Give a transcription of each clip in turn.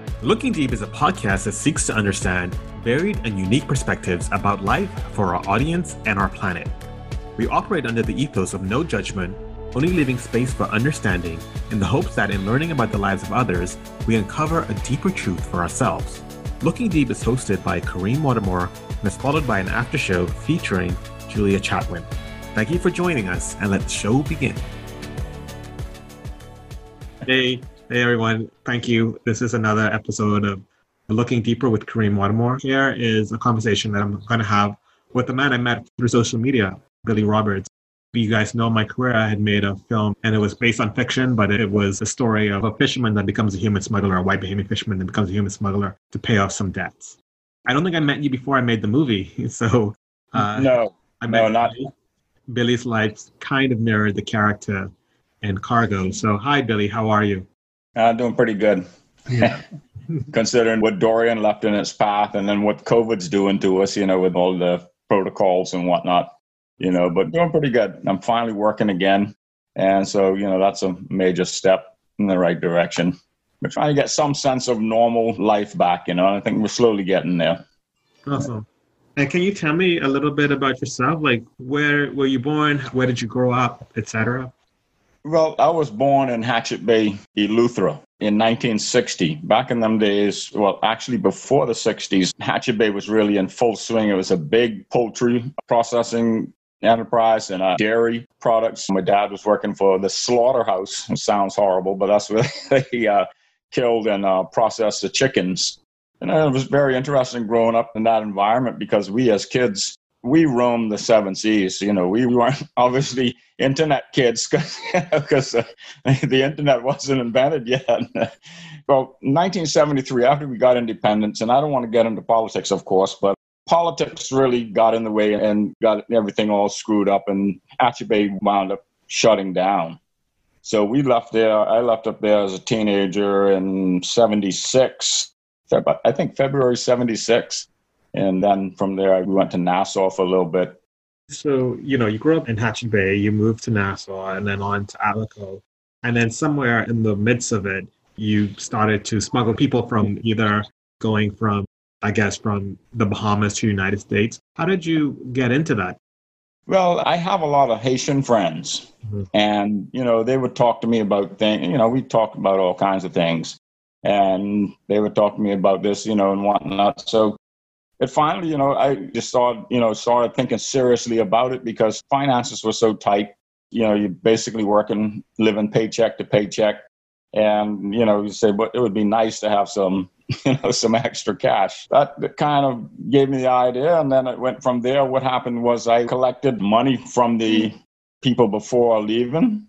Looking Deep is a podcast that seeks to understand varied and unique perspectives about life for our audience and our planet. We operate under the ethos of no judgment, only leaving space for understanding in the hopes that in learning about the lives of others, we uncover a deeper truth for ourselves. Looking Deep is hosted by Kareem Watermore and is followed by an after show featuring Julia Chatwin. Thank you for joining us, and let the show begin. Hey everyone, thank you. This is another episode of Looking Deeper with Kareem Watermore. Here is a conversation that I'm going to have with a man I met through social media, Billy Roberts. You guys know my career. I had made a film and it was based on fiction, but it was a story of a fisherman that becomes a human smuggler, a white Bahamian fisherman that becomes a human smuggler to pay off some debts. I don't think I met you before I made the movie. So No, not. Billy's life kind of mirrored the character in Cargo. So hi, Billy. How are you? Doing pretty good. Yeah. Considering what Dorian left in its path and then what COVID's doing to us, with all the protocols and whatnot, but doing pretty good. I'm finally working again. And so, that's a major step in the right direction. We're trying to get some sense of normal life back, and I think we're slowly getting there. Awesome. And can you tell me a little bit about yourself? Like, where were you born? Where did you grow up, etc.? Well, I was born in Hatchet Bay, Eleuthera, in 1960. Back in them days, well, actually before the 60s, Hatchet Bay was really in full swing. It was a big poultry processing enterprise and dairy products. My dad was working for the slaughterhouse. It sounds horrible, but that's where they killed and processed the chickens. And it was very interesting growing up in that environment because we as kids, we roamed the seven seas. We weren't obviously internet kids because the internet wasn't invented yet. Well, 1973, after we got independence, and I don't want to get into politics, of course, but politics really got in the way and got everything all screwed up, and Hatchet Bay wound up shutting down. So we left there. I left up there as a teenager in 76. I think February 76. And then from there, we went to Nassau for a little bit. So, you grew up in Hatchet Bay, you moved to Nassau and then on to Abaco. And then somewhere in the midst of it, you started to smuggle people from either going from the Bahamas to the United States. How did you get into that? Well, I have a lot of Haitian friends. Mm-hmm. And, they would talk to me about things. We talked about all kinds of things. And they would talk to me about this, and whatnot. So it finally, I just started thinking seriously about it because finances were so tight. You're basically working, living paycheck to paycheck. And, you say, but it would be nice to have some, some extra cash. That kind of gave me the idea. And then it went from there. What happened was I collected money from the people before leaving.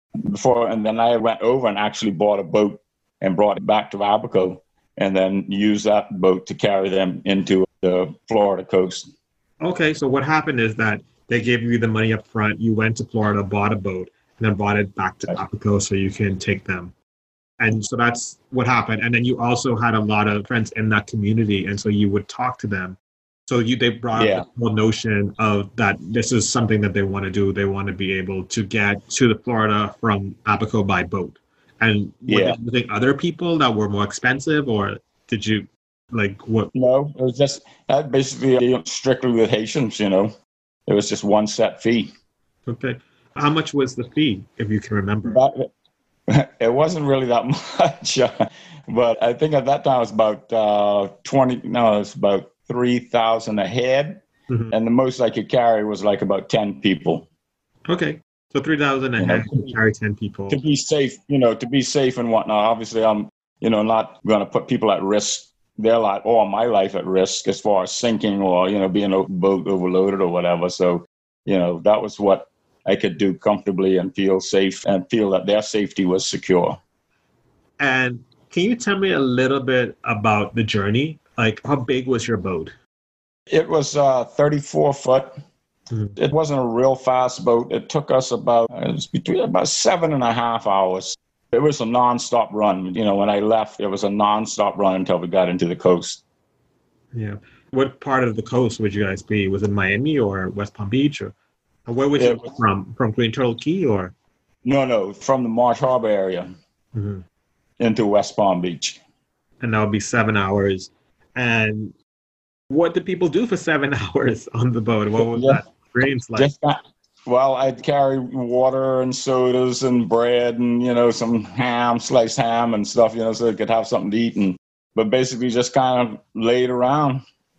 And then I went over and actually bought a boat and brought it back to Abaco, and then used that boat to carry them into the Florida coast. Okay, so what happened is that they gave you the money up front, you went to Florida, bought a boat, and then brought it back to Abaco so you can take them. And so that's what happened. And then you also had a lot of friends in that community, and so you would talk to them. So they brought up the whole notion of that this is something that they want to do. They want to be able to get to the Florida from Abaco by boat. And were there other people that were more expensive, or did you what? No, it was just basically strictly with Haitians. It was just one set fee. Okay, how much was the fee, if you can remember? It wasn't really that much, but I think at that time it was about it was about 3,000 a head, and the most I could carry was like about 10 people. Okay. So 3,000 a head to carry 10 people. To be safe, and whatnot. Obviously, I'm, not going to put people at risk, their life or my life at risk as far as sinking or, being boat overloaded or whatever. So, that was what I could do comfortably and feel safe and feel that their safety was secure. And can you tell me a little bit about the journey? Like, how big was your boat? It was 34 foot. It wasn't a real fast boat. It took us about 7.5 hours. It was a nonstop run. When I left, it was a nonstop run until we got into the coast. Yeah. What part of the coast would you guys be? Was it Miami or West Palm Beach? Or where was you from? From Green Turtle Key or? No, from the Marsh Harbor area into West Palm Beach. and that would be 7 hours. And what did people do for 7 hours on the boat? What was Yeah, that experience like? just got, well, I'd carry water and sodas and bread and, some ham, sliced ham and stuff, so they could have something to eat. But basically just kind of laid around,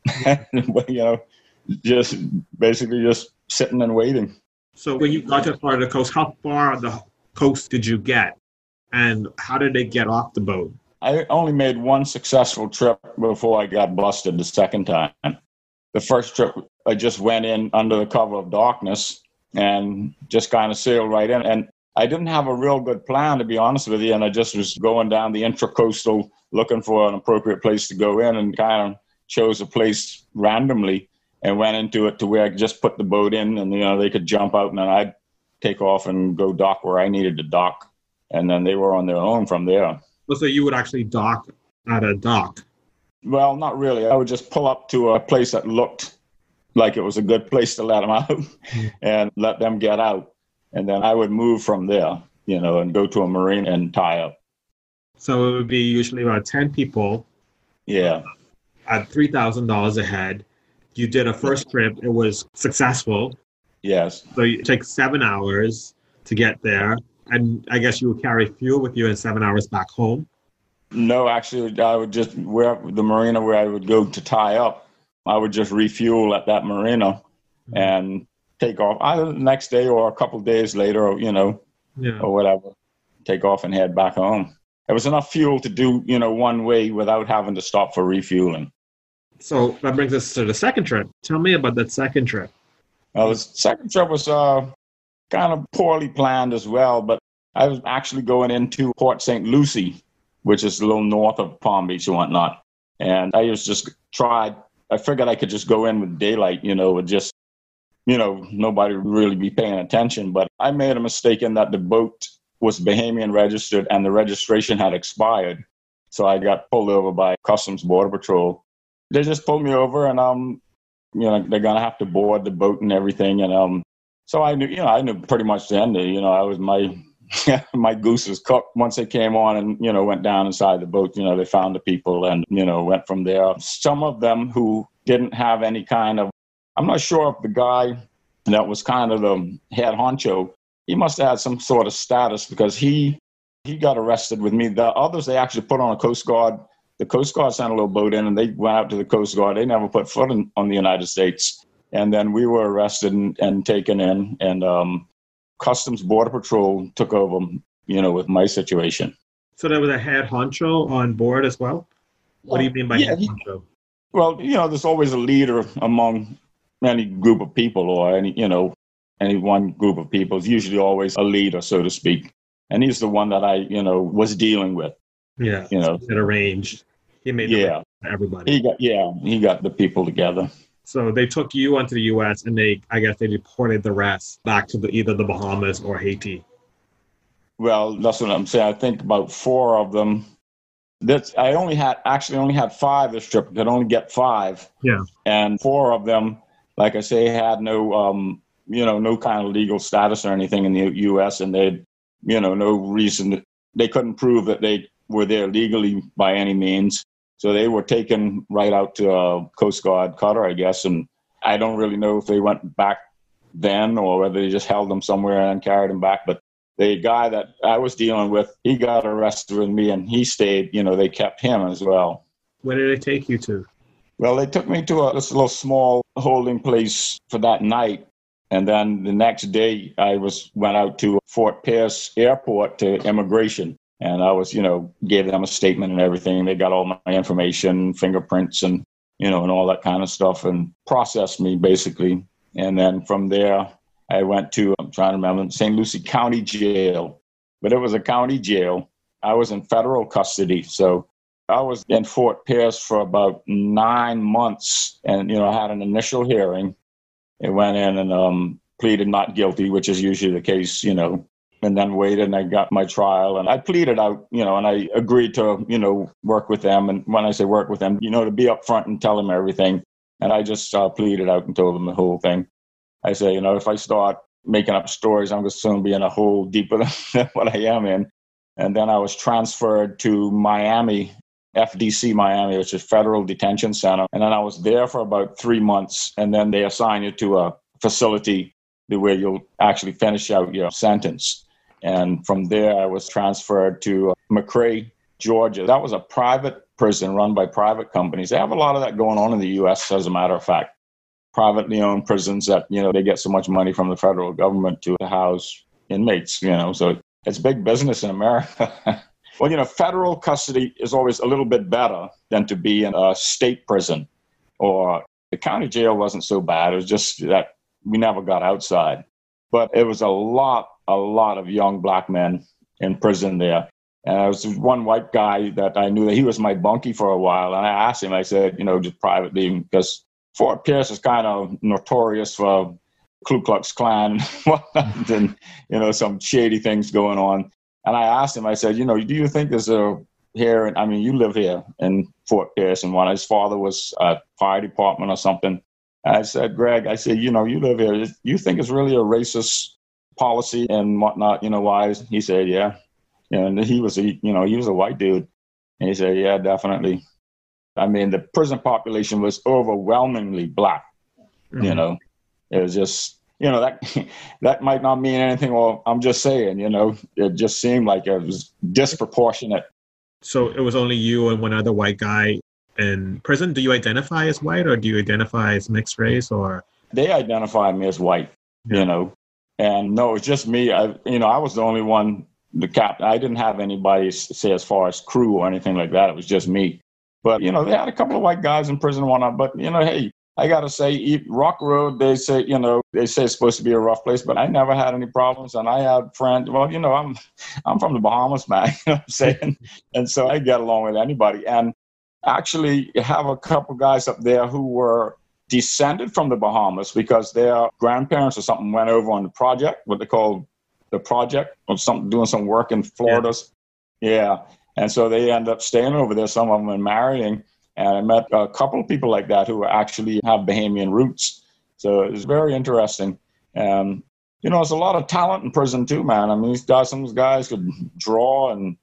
just basically just sitting and waiting. So when you got to Florida coast, how far on the coast did you get? And how did they get off the boat? I only made one successful trip before I got busted the second time. The first trip, I just went in under the cover of darkness and just kind of sailed right in. And I didn't have a real good plan, to be honest with you. And I just was going down the intracoastal looking for an appropriate place to go in, and kind of chose a place randomly and went into it to where I could just put the boat in, and, they could jump out and then I'd take off and go dock where I needed to dock. And then they were on their own from there. So you would actually dock at a dock? Well, not really. I would just pull up to a place that looked like it was a good place to let them out and let them get out. And then I would move from there, and go to a marina and tie up. So it would be usually about 10 people. Yeah. At $3,000 a head. You did a first trip. It was successful. Yes. So you take 7 hours to get there. And I guess you would carry fuel with you in 7 hours back home? No, actually, I would just, where the marina where I would go to tie up, I would just refuel at that marina and take off either the next day or a couple of days later, or, or whatever, take off and head back home. It was enough fuel to do, one way without having to stop for refueling. So that brings us to the second trip. Tell me about that second trip. The second trip was kind of poorly planned as well, but I was actually going into Port St. Lucie, which is a little north of Palm Beach and whatnot. And I I figured I could just go in with daylight, with just, nobody would really be paying attention. But I made a mistake in that the boat was Bahamian registered and the registration had expired. So I got pulled over by Customs Border Patrol. They just pulled me over and, they're going to have to board the boat and everything. And so I knew pretty much then that, I was my goose was cooked. Once they came on and, went down inside the boat, they found the people and, went from there. Some of them who didn't have any kind of, I'm not sure if the guy that was kind of the head honcho, he must have had some sort of status because he got arrested with me. The others, they actually put on a Coast Guard. The Coast Guard sent a little boat in and they went out to the Coast Guard. They never put foot on the United States. And then we were arrested and taken in, and Customs Border Patrol took over, with my situation. So there was a head honcho on board as well? What do you mean by head honcho? Well, there's always a leader among any group of people or any one group of people. It's usually always a leader, so to speak. And he's the one that I, was dealing with. Yeah. It arranged. He made it for everybody. He got the people together. So they took you onto the U.S. and I guess they deported the rest back to either the Bahamas or Haiti. Well, that's what I'm saying. I think about 4 of them. I only had 5 this trip. I could only get 5. Yeah. And 4 of them, like I say, had no, no kind of legal status or anything in the U.S. And they had, no reason. They couldn't prove that they were there legally by any means. So they were taken right out to a Coast Guard cutter, I guess. And I don't really know if they went back then or whether they just held them somewhere and carried them back. But the guy that I was dealing with, he got arrested with me and he stayed. They kept him as well. Where did they take you to? Well, they took me to this little small holding place for that night. And then the next day I went out to Fort Pierce Airport to immigration. And I was, gave them a statement and everything. They got all my information, fingerprints and, and all that kind of stuff and processed me basically. And then from there, I went to, I'm trying to remember, St. Lucie County Jail. But it was a county jail. I was in federal custody. So I was in Fort Pierce for about 9 months. And, I had an initial hearing. I went in and pleaded not guilty, which is usually the case, and then waited and I got my trial and I pleaded out, and I agreed to, work with them. And when I say work with them, to be upfront and tell them everything. And I just pleaded out and told them the whole thing. I say, if I start making up stories, I'm going to soon be in a hole deeper than what I am in. And then I was transferred to Miami FDC Miami, which is Federal Detention Center. And then I was there for about 3 months. And then they assign you to a facility where you'll actually finish out your sentence. And from there, I was transferred to McRae, Georgia. That was a private prison run by private companies. They have a lot of that going on in the U.S., as a matter of fact. Privately owned prisons that, they get so much money from the federal government to house inmates, so it's big business in America. Well, federal custody is always a little bit better than to be in a state prison, or the county jail wasn't so bad. It was just that we never got outside. But it was a lot of young black men in prison there. And there was one white guy that I knew that he was my bunkie for a while. And I asked him, I said, just privately, because Fort Pierce is kind of notorious for Ku Klux Klan and some shady things going on. And I asked him, I said, do you think there's you live here in Fort Pierce, and his father was a fire department or something. I said, Greg, you live here. You think it's really a racist policy and whatnot, why? He said, yeah. And he was he was a white dude. And he said, yeah, definitely. The prison population was overwhelmingly black. Mm-hmm. It was just, that might not mean anything. Well, I'm just saying, it just seemed like it was disproportionate. So it was only you and one other white guy in prison. Do you identify as white, or do you identify as mixed race, or? They identify me as white, and no, it's just me. I was the only one, the captain. I didn't have anybody say as far as crew or anything like that. It was just me. But, they had a couple of white guys in prison and whatnot. But, hey, I got to say, Rock Road, they say it's supposed to be a rough place, but I never had any problems. And I had friends. Well, I'm from the Bahamas, man, you know what I'm saying? And so I get along with anybody. And actually have a couple guys up there who were descended from the Bahamas because their grandparents or something went over on the project, what they call the project, or something, doing some work in Florida. Yeah. And so they end up staying over there, some of them, and marrying. And I met a couple of people like that who actually have Bahamian roots. So it was very interesting. And, there's a lot of talent in prison too, man. Some of these guys could draw and,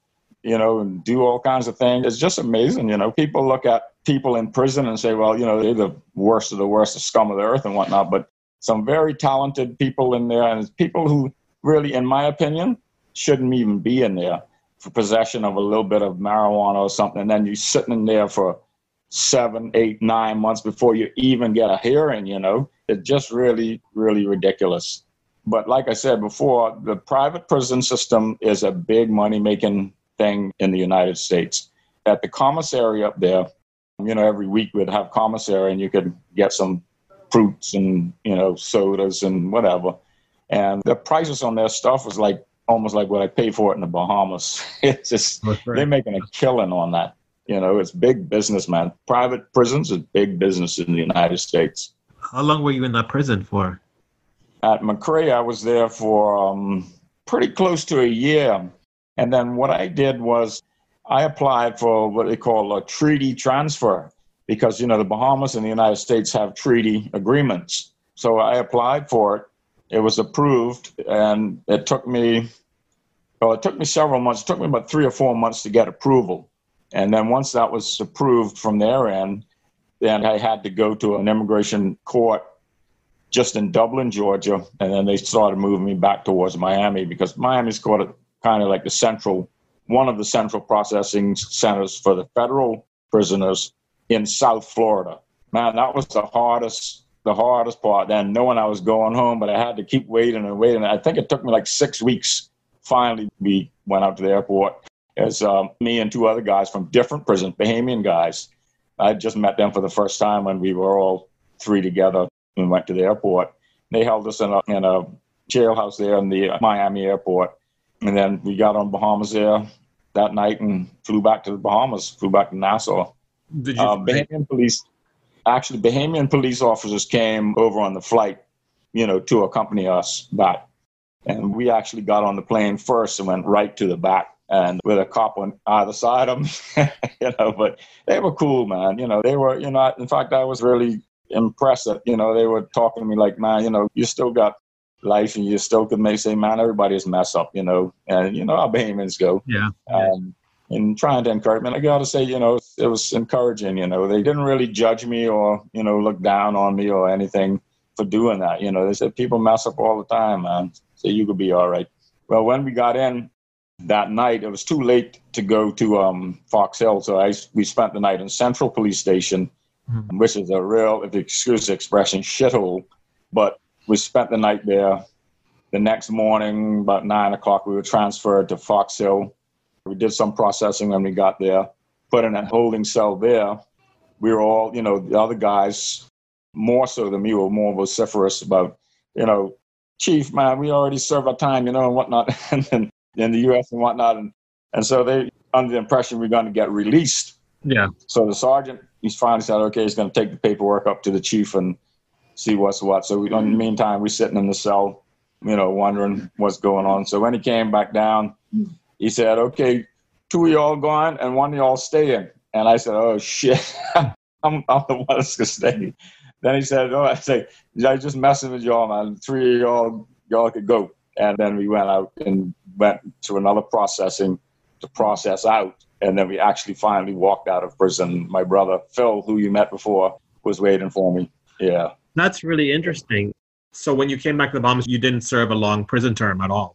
and do all kinds of things. It's just amazing. People look at people in prison and say, well, they're the worst of the worst, the scum of the earth and whatnot. But some very talented people in there, and it's people who really, in my opinion, shouldn't even be in there for possession of a little bit of marijuana or something. And then you're sitting in there for 7, 8, 9 months before you even get a hearing, It's just really, really ridiculous. But like I said before, the private prison system is a big money-making thing in the United States. At the commissary up there, every week we'd have commissary and you could get some fruits and, sodas and whatever. And the prices on their stuff was almost like what I pay for it in the Bahamas. It's just, they're making a killing on that. It's big business, man. Private prisons is big business in the United States. How long were you in that prison for? At McRae, I was there for pretty close to a year. And then what I did was I applied for what they call a treaty transfer because, the Bahamas and the United States have treaty agreements. So I applied for it. It was approved, and it took me several months. It took me about 3 or 4 months to get approval. And then once that was approved from their end, then I had to go to an immigration court just in Dublin, Georgia. And then they started moving me back towards Miami because Miami's kind of like one of the central processing centers for the federal prisoners in South Florida. Man, that was the hardest part. Then knowing I was going home, but I had to keep waiting and waiting. I think it took me 6 weeks. Finally, we went out to the airport. As me and 2 other guys from different prisons, Bahamian guys. I just met them for the first time when we were all 3 together and went to the airport. They held us in a jailhouse there in the Miami airport. And then we got on Bahamas Air that night and flew back to the Bahamas, flew back to Nassau. Did you Bahamian police officers came over on the flight, to accompany us back. And we actually got on the plane first and went right to the back, and with a cop on either side of them, but they were cool, man. They were, in fact, I was really impressed that, they were talking to me like, man, you still got life and you still could say, man, everybody's mess up, and how Bahamians go. Yeah. and trying to encourage me. And I got to say, it was encouraging. They didn't really judge me or, look down on me or anything for doing that. They said people mess up all the time, man. So you could be all right. Well, when we got in that night, it was too late to go to Fox Hill. So we spent the night in Central Police Station, which is a real, if you excuse the expression, shithole. But we spent the night there. The next morning, about 9 o'clock, we were transferred to Fox Hill. We did some processing when we got there, put in a holding cell there. We were all, the other guys, more so than me, were more vociferous about, Chief, man, we already served our time, and whatnot, and in the U.S. and whatnot. And so they, under the impression we're going to get released. Yeah. So the sergeant, he's finally said, okay, he's going to take the paperwork up to the chief and see what's what. So in the meantime, we're sitting in the cell, wondering what's going on. So when he came back down, he said, okay, 2 of y'all gone and 1 of y'all staying. And I said, oh, shit, I'm the one that's going to stay. Then he said, I just messing with y'all, man. 3 of y'all could go. And then we went out and went to another processing to process out. And then we actually finally walked out of prison. My brother, Phil, who you met before, was waiting for me. Yeah. That's really interesting. So when you came back to the Bahamas, you didn't serve a long prison term at all?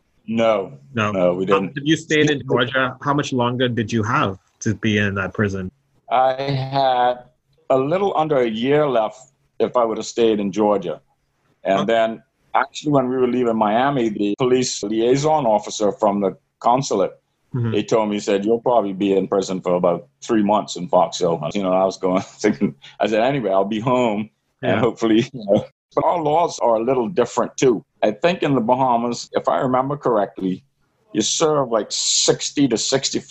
No, we didn't. Did you stay in Georgia? How much longer did you have to be in that prison? I had a little under a year left if I would have stayed in Georgia. And then actually when we were leaving Miami, the police liaison officer from the consulate, he told me, he said, you'll probably be in prison for about 3 months in Fox Hill. I was thinking, I said, anyway, I'll be home and hopefully, But our laws are a little different too. I think in the Bahamas, if I remember correctly, you serve like 60 to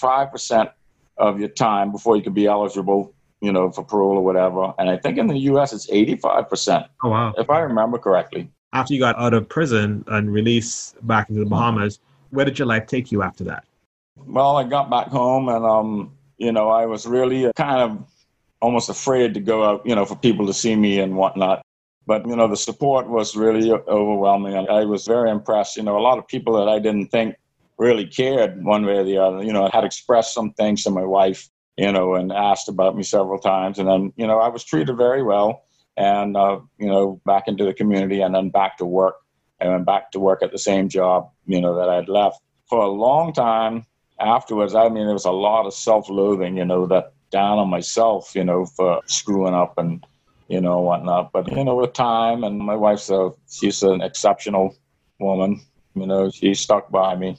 65% of your time before you can be eligible, for parole or whatever. And I think in the U.S. it's 85%. Oh, wow. If I remember correctly. After you got out of prison and released back into the Bahamas, where did your life take you after that? Well, I got back home and, I was really kind of almost afraid to go out, for people to see me and whatnot. But, the support was really overwhelming. I was very impressed. A lot of people that I didn't think really cared one way or the other, had expressed some things to my wife, and asked about me several times. And then, I was treated very well and, back into the community and then back to work. I went back to work at the same job, that I'd left. For a long time afterwards, there was a lot of self-loathing, that down on myself, for screwing up and, whatnot. But, with time, and my wife, she's an exceptional woman. She stuck by me.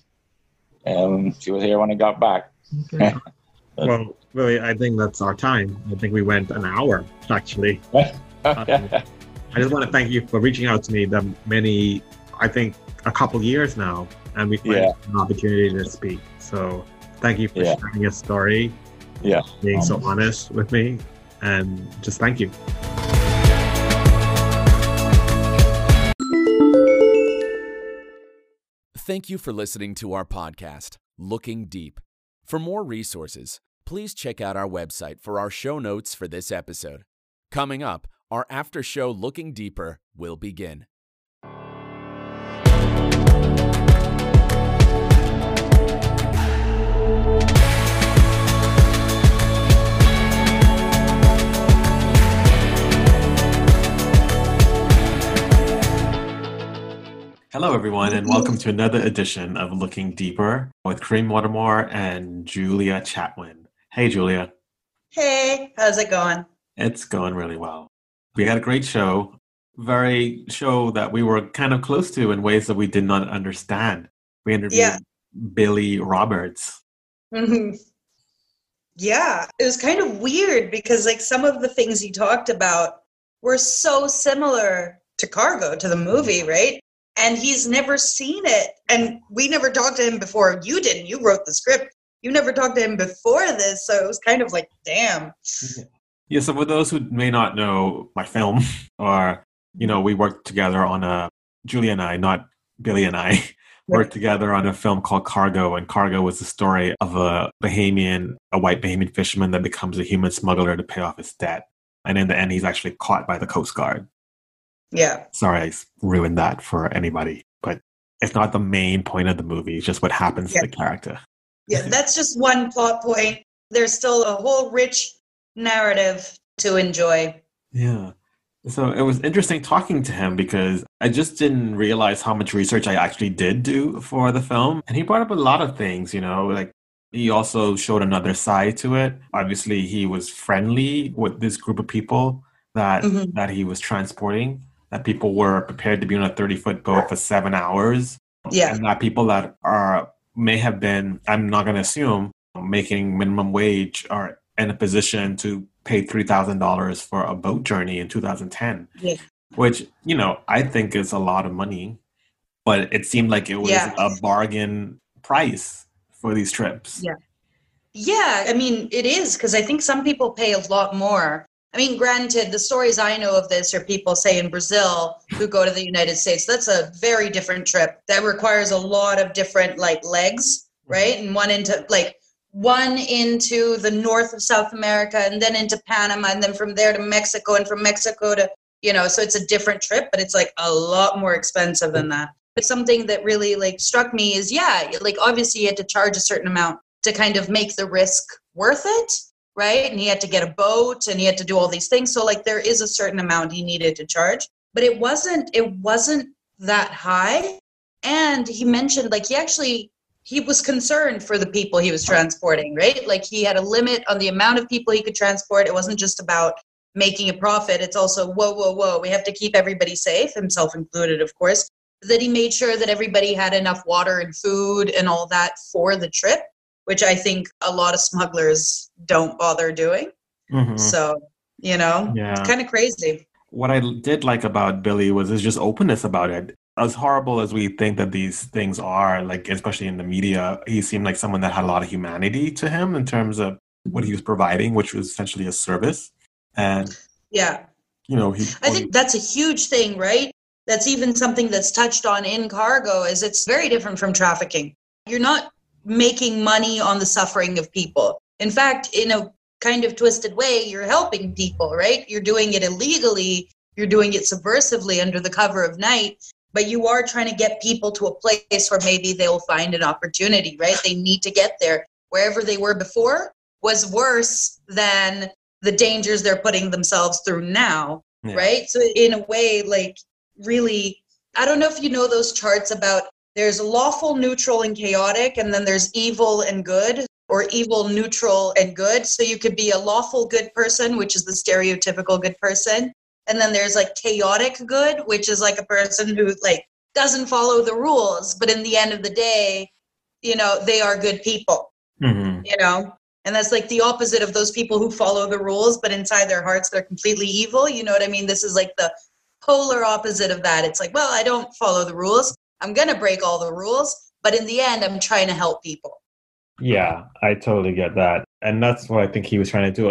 And she was here when I got back. Okay. Well, really, I think that's our time. I think we went an hour, actually. I just want to thank you for reaching out to me I think a couple years now, and we find an opportunity to speak. So thank you for sharing your story, being so honest with me, and just thank you. Thank you for listening to our podcast, Looking Deep. For more resources, please check out our website for our show notes for this episode. Coming up, our after show Looking Deeper will begin. Hello, everyone, and welcome to another edition of Looking Deeper with Kareem Watermore and Julia Chatwin. Hey, Julia. Hey, how's it going? It's going really well. We had a great show, show that we were kind of close to in ways that we did not understand. We interviewed Billy Roberts. Mm-hmm. Yeah, it was kind of weird because some of the things he talked about were so similar to Cargo, to the movie, right? And he's never seen it. And we never talked to him before. You didn't. You wrote the script. You never talked to him before this. So it was kind of like, damn. Yeah, so for those who may not know my film, or, we worked together on Julia and I, not Billy and I, worked together on a film called Cargo. And Cargo was the story of a white Bahamian fisherman that becomes a human smuggler to pay off his debt. And in the end, he's actually caught by the Coast Guard. Yeah. Sorry, I ruined that for anybody, but it's not the main point of the movie. It's just what happens to the character. Yeah, that's just one plot point. There's still a whole rich narrative to enjoy. Yeah. So it was interesting talking to him because I just didn't realize how much research I actually did do for the film. And he brought up a lot of things, like he also showed another side to it. Obviously, he was friendly with this group of people that he was transporting, that people were prepared to be on a 30-foot boat for 7 hours. Yeah. And that people that may have been, I'm not going to assume, making minimum wage are in a position to pay $3,000 for a boat journey in 2010, which, I think is a lot of money, but it seemed like it was a bargain price for these trips. Yeah. Yeah, I mean, it is, because I think some people pay a lot more. I mean, granted, the stories I know of this are people, say, in Brazil who go to the United States. That's a very different trip. That requires a lot of different, legs, right? And one into the north of South America, and then into Panama, and then from there to Mexico, and from Mexico to, so it's a different trip, but it's a lot more expensive than that. But something that really struck me is, obviously you had to charge a certain amount to kind of make the risk worth it, right? And he had to get a boat and he had to do all these things. So there is a certain amount he needed to charge, but it wasn't that high. And he mentioned he was concerned for the people he was transporting, right? He had a limit on the amount of people he could transport. It wasn't just about making a profit. It's also, whoa. We have to keep everybody safe, himself included, of course. That he made sure that everybody had enough water and food and all that for the trip, which I think a lot of smugglers don't bother doing. Mm-hmm. So, it's kind of crazy. What I did like about Billy was his just openness about it. As horrible as we think that these things are, especially in the media, he seemed like someone that had a lot of humanity to him in terms of what he was providing, which was essentially a service. And, I think that's a huge thing, right? That's even something that's touched on in Cargo, is it's very different from trafficking. You're not making money on the suffering of people. In fact, in a kind of twisted way, you're helping people, right? You're doing it illegally. You're doing it subversively under the cover of night. But you are trying to get people to a place where maybe they'll find an opportunity, right? They need to get there. Wherever they were before was worse than the dangers they're putting themselves through now, right? So in a way, really, I don't know if you know those charts about there's lawful, neutral, and chaotic, and then there's evil and good, or evil, neutral, and good. So you could be a lawful good person, which is the stereotypical good person. And then there's chaotic good, which is a person who doesn't follow the rules, but in the end of the day, they are good people, and that's the opposite of those people who follow the rules, but inside their hearts, they're completely evil. You know what I mean? This is the polar opposite of that. It's well, I don't follow the rules. I'm going to break all the rules, but in the end, I'm trying to help people. Yeah, I totally get that. And that's what I think he was trying to do,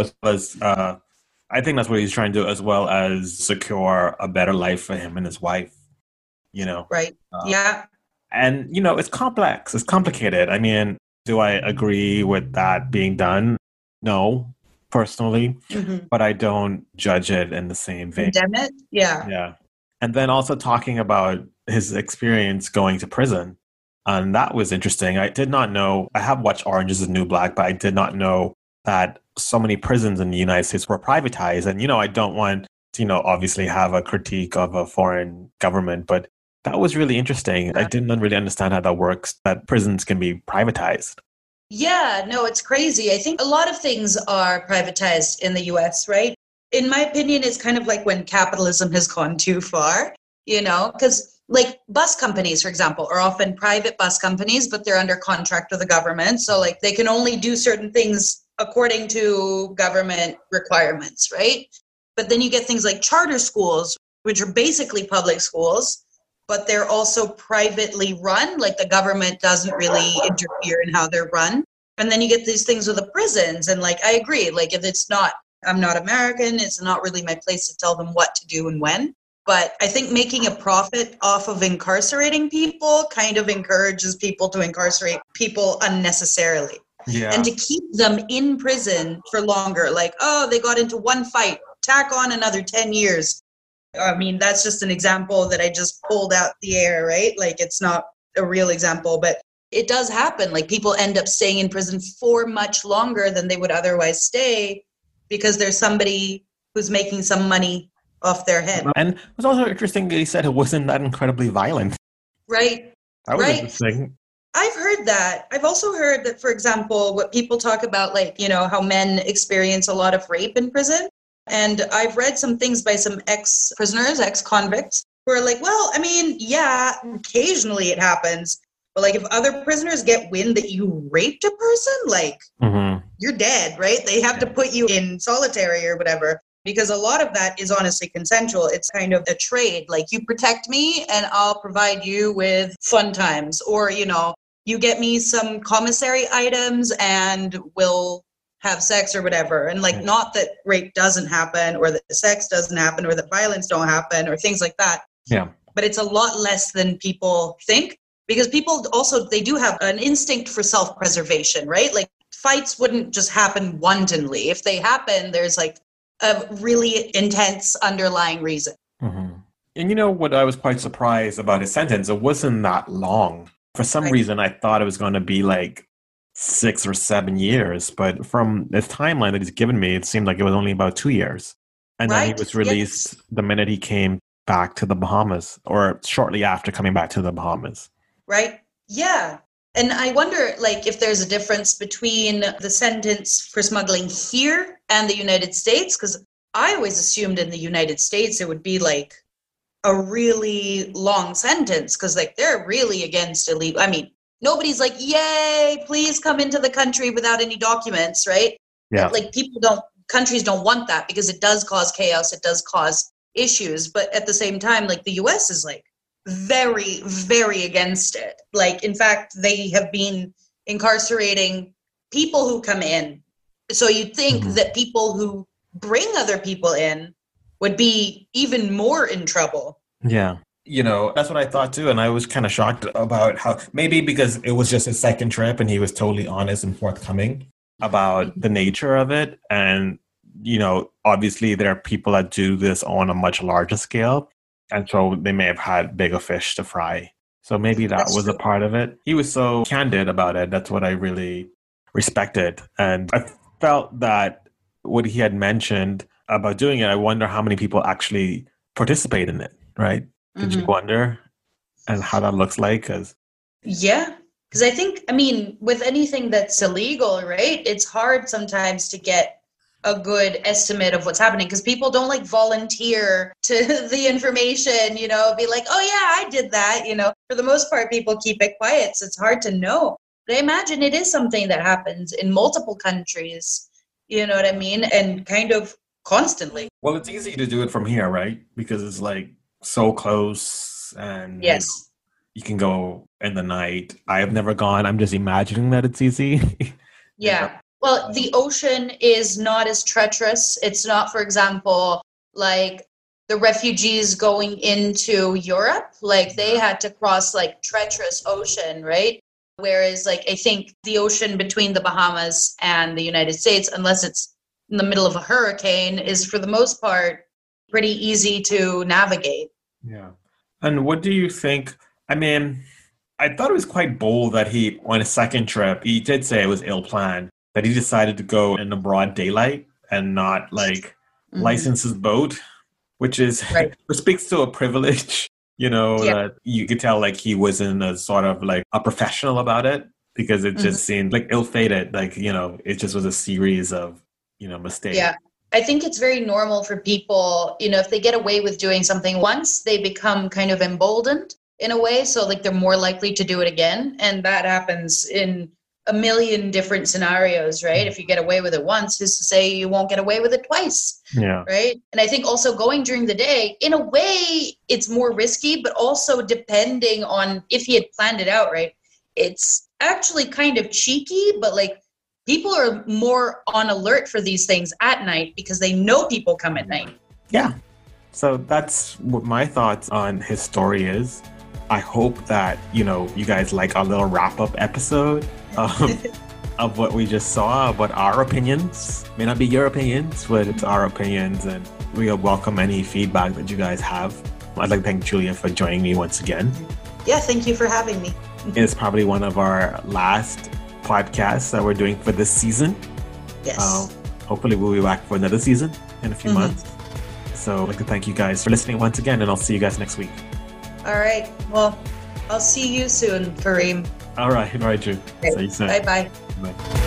I think that's what he's trying to do, as well as secure a better life for him and his wife, Right. Yeah. And, it's complex. It's complicated. I mean, do I agree with that being done? No, personally. Mm-hmm. But I don't judge it in the same vein. Condemn it? Yeah. Yeah. And then also talking about his experience going to prison. And that was interesting. I did not know. I have watched Orange is the New Black, but I did not know that so many prisons in the United States were privatized. And, I don't want to, obviously have a critique of a foreign government, but that was really interesting. Yeah. I didn't really understand how that works, that prisons can be privatized. Yeah, no, it's crazy. I think a lot of things are privatized in the US, right? In my opinion, it's kind of like when capitalism has gone too far, because bus companies, for example, are often private bus companies, but they're under contract with the government. So they can only do certain things according to government requirements, right? But then you get things like charter schools, which are basically public schools, but they're also privately run. The government doesn't really interfere in how they're run. And then you get these things with the prisons. And I agree, if it's not, I'm not American, it's not really my place to tell them what to do and when. But I think making a profit off of incarcerating people kind of encourages people to incarcerate people unnecessarily. Yeah. And to keep them in prison for longer, they got into one fight, tack on another 10 years. I mean, that's just an example that I just pulled out the air, right? It's not a real example, but it does happen. Like people end up staying in prison for much longer than they would otherwise stay because there's somebody who's making some money off their head. And it was also interesting that he said it wasn't that incredibly violent. Right. That was right. interesting. I've heard that. I've also heard that, for example, what people talk about, like, you know, how men experience a lot of rape in prison. And I've read some things by some ex-prisoners, ex-convicts, who are like, well, I mean, yeah, occasionally it happens. But like if other prisoners get wind that you raped a person, like you're dead, right? They have to put you in solitary or whatever, because a lot of that is honestly consensual. It's kind of a trade. Like you protect me and I'll provide you with fun times, or, you know, you get me some commissary items and we'll have sex or whatever. And like, not that rape doesn't happen or that sex doesn't happen or that violence don't happen or things like that. Yeah. But it's a lot less than people think, because people also, they do have an instinct for self-preservation, right? Like fights wouldn't just happen wantonly. If they happen, there's like a really intense underlying reason. Mm-hmm. And you know what, I was quite surprised about his sentence. It wasn't that long. For some reason, I thought it was going to be like 6 or 7 years. But from the timeline that he's given me, it seemed like it was only about 2 years. And then he was released the minute he came back to the Bahamas, or shortly after coming back to the Bahamas. Right. Yeah. And I wonder, like, if there's a difference between the sentence for smuggling here and the United States, because I always assumed in the United States it would be like a really long sentence, because like they're really against illegal. I mean, nobody's like, yay, please come into the country without any documents, right? Yeah. Like countries don't want that because it does cause chaos, it does cause issues. But at the same time, like the US is like very, very against it. Like, in fact, they have been incarcerating people who come in. So you'd think that people who bring other people in would be even more in trouble. Yeah. You know, that's what I thought too. And I was kind of shocked about how, maybe because it was just his second trip and he was totally honest and forthcoming about the nature of it. And, you know, obviously there are people that do this on a much larger scale. And so they may have had bigger fish to fry. So maybe that was a part of it. He was so candid about it. That's what I really respected. And I felt that what he had mentioned about doing it, I wonder how many people actually participate in it, right? Did you wonder? And how that looks like? Yeah. Because I think, I mean, with anything that's illegal, right, it's hard sometimes to get a good estimate of what's happening, because people don't like volunteer to the information, you know, be like, oh yeah, I did that, you know. For the most part, people keep it quiet, so it's hard to know. But I imagine it is something that happens in multiple countries, you know what I mean? And kind of constantly. Well, it's easy to do it from here, right? Because it's like so close, and yes, you can go in the night. I have never gone. I'm just imagining that it's easy. Yeah. Well, the ocean is not as treacherous. It's not, for example, like the refugees going into Europe, like they had to cross like treacherous ocean, right? Whereas like I think the ocean between the Bahamas and the United States, unless it's in the middle of a hurricane, is for the most part pretty easy to navigate. Yeah. And what do you think? I mean, I thought it was quite bold that he, on his second trip, he did say it was ill-planned, that he decided to go in the broad daylight and not like license his boat, which is, which speaks to a privilege, you know, that you could tell like he wasn't a sort of like a professional about it, because it just seemed like ill-fated. Like, you know, it just was a series of, you know, mistakes. Yeah. I think it's very normal for people, you know, if they get away with doing something once, they become kind of emboldened in a way. So like they're more likely to do it again. And that happens in a million different scenarios, right? If you get away with it once, who's to say you won't get away with it twice? Yeah. Right. And I think also going during the day, in a way, it's more risky, but also depending on if he had planned it out, right? It's actually kind of cheeky, but like people are more on alert for these things at night because they know people come at night. Yeah. So that's what my thoughts on his story is. I hope that, you know, you guys like our little wrap-up episode of what we just saw, about our opinions. May not be your opinions, but it's our opinions, and we'll welcome any feedback that you guys have. I'd like to thank Julia for joining me once again. Yeah, thank you for having me. is probably one of our last podcasts that we're doing for this season. Yes. Hopefully we'll be back for another season in a few months. So I'd like to thank you guys for listening once again, and I'll see you guys next week. All right. Well, I'll see you soon, Kareem. All right, Drew. Okay. See you soon. Bye-bye. Bye.